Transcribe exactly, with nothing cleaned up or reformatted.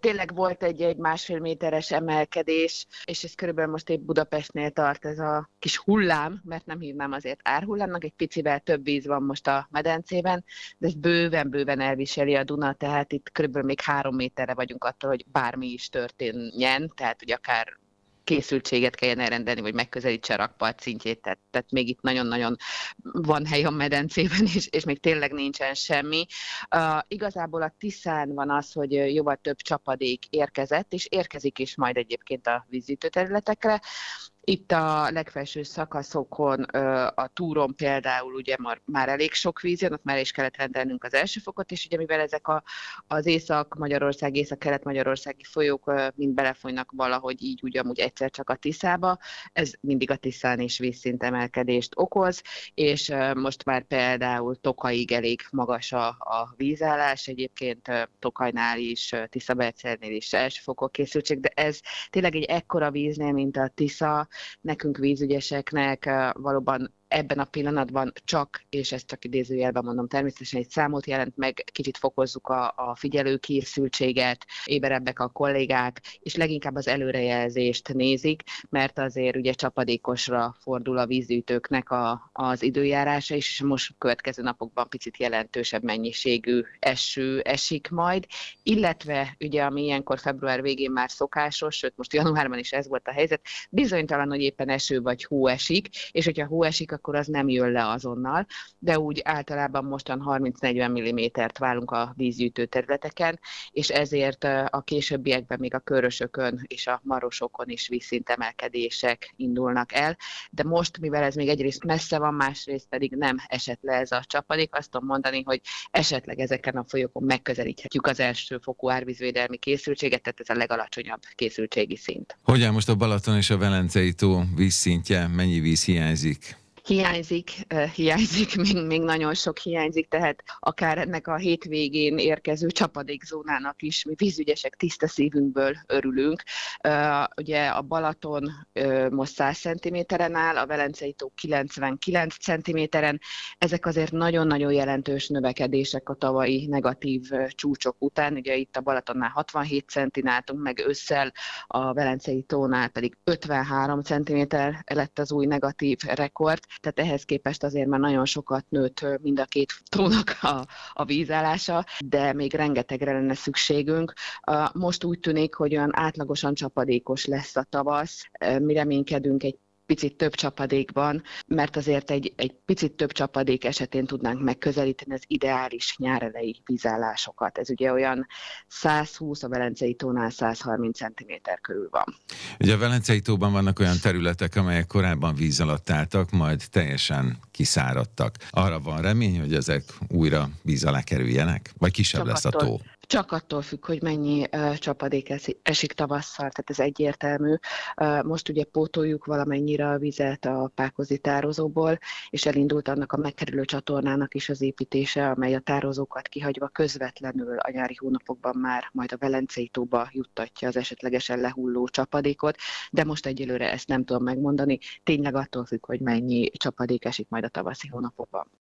tényleg volt egy, egy másfél méteres emelkedés, és ez körülbelül most épp Budapestnél tart ez a kis hullám, mert nem hívnám azért árhullámnak, egy picivel több víz van most a medencében, de ez bőven-bőven elviseli a Duna, tehát itt körülbelül még három méterre vagyunk attól, hogy bármi is történjen, tehát hogy akár készültséget kelljen elrendelni, vagy megközelítse a rakpart szintjét, tehát, tehát még itt nagyon-nagyon van hely a medencében, és, és még tényleg nincsen semmi. Uh, igazából a Tiszán van az, hogy jóval több csapadék érkezett, és érkezik is majd egyébként a vízgyűjtő területekre. Itt a legfelső szakaszokon, a túron például ugye már, már elég sok víz jön, ott már is kellett rendelnünk az első fokot, és ugye mivel ezek a, az Észak-Magyarország, Észak-Kelet-Magyarországi folyók mind belefolynak valahogy így úgy amúgy egyszer csak a Tiszába, ez mindig a Tiszán is vízszintemelkedést okoz, és most már például Tokaig elég magas a, a vízállás, egyébként Tokajnál is, Tiszabercernél is első fokok készültség, de ez tényleg egy ekkora víznél, mint a Tisza, nekünk vízügyeseknek valóban ebben a pillanatban csak, és ezt csak idézőjelben mondom, természetesen egy számot jelent meg, kicsit fokozzuk a, a figyelőkészültséget, éberebbek a kollégák, és leginkább az előrejelzést nézik, mert azért ugye csapadékosra fordul a vízgyűjtőknek a, az időjárása, és most következő napokban picit jelentősebb mennyiségű eső esik majd, illetve ugye ami ilyenkor február végén már szokásos, sőt most januárban is ez volt a helyzet, bizonytalan, hogy éppen eső vagy hó esik, és hogyha hó esik, akkor az nem jön le azonnal, de úgy általában mostan harminc-negyven millimétert várunk a vízgyűjtő területeken, és ezért a későbbiekben még a Körösökön és a Marosokon is vízszintemelkedések indulnak el, de most, mivel ez még egyrészt messze van, másrészt pedig nem esett le ez a csapadék, azt tudom mondani, hogy esetleg ezeken a folyókon megközelíthetjük az első fokú árvízvédelmi készültséget, tehát ez a legalacsonyabb készültségi szint. Hogyan most a Balaton és a Velencei tó vízszintje, mennyi víz hiányzik? Hiányzik, hiányzik, még, még nagyon sok hiányzik, tehát akár ennek a hétvégén érkező csapadékzónának is mi vízügyesek tiszta szívünkből örülünk. Uh, ugye a Balaton uh, most száz centiméteren áll, a Velencei tó kilencvenkilenc centiméteren. Ezek azért nagyon-nagyon jelentős növekedések a tavalyi negatív uh, csúcsok után. Ugye itt a Balatonnál hatvanhét centin álltunk, meg ősszel a Velencei tónál pedig ötvenhárom centiméter lett az új negatív rekord. Tehát ehhez képest azért már nagyon sokat nőtt mind a két tónak a, a vízállása, de még rengetegre lenne szükségünk. Most úgy tűnik, hogy olyan átlagosan csapadékos lesz a tavasz. Mi reménykedünk egy picit több csapadékban, mert azért egy, egy picit több csapadék esetén tudnánk megközelíteni az ideális nyárelei vízállásokat. Ez ugye olyan százhúsz, a Velencei tónál száz harminc centiméter körül van. Ugye a Velencei tóban vannak olyan területek, amelyek korábban víz alatt álltak, majd teljesen kiszáradtak. Arra van remény, hogy ezek újra víz alá kerüljenek? Vagy kisebb Csak lesz attól, a tó? Csak attól függ, hogy mennyi uh, csapadék esik tavasszal, tehát ez egyértelmű. Uh, most ugye pótoljuk valamennyire a vizet a Pákozdi tározóból, és elindult annak a megkerülő csatornának is az építése, amely a tározókat kihagyva közvetlenül a nyári hónapokban már majd a Velencei tóba juttatja az esetlegesen lehulló csapadékot, de most egyelőre ezt nem tudom megmondani, tényleg attól függ, hogy mennyi csapadék esik majd a tavaszi hónapokban.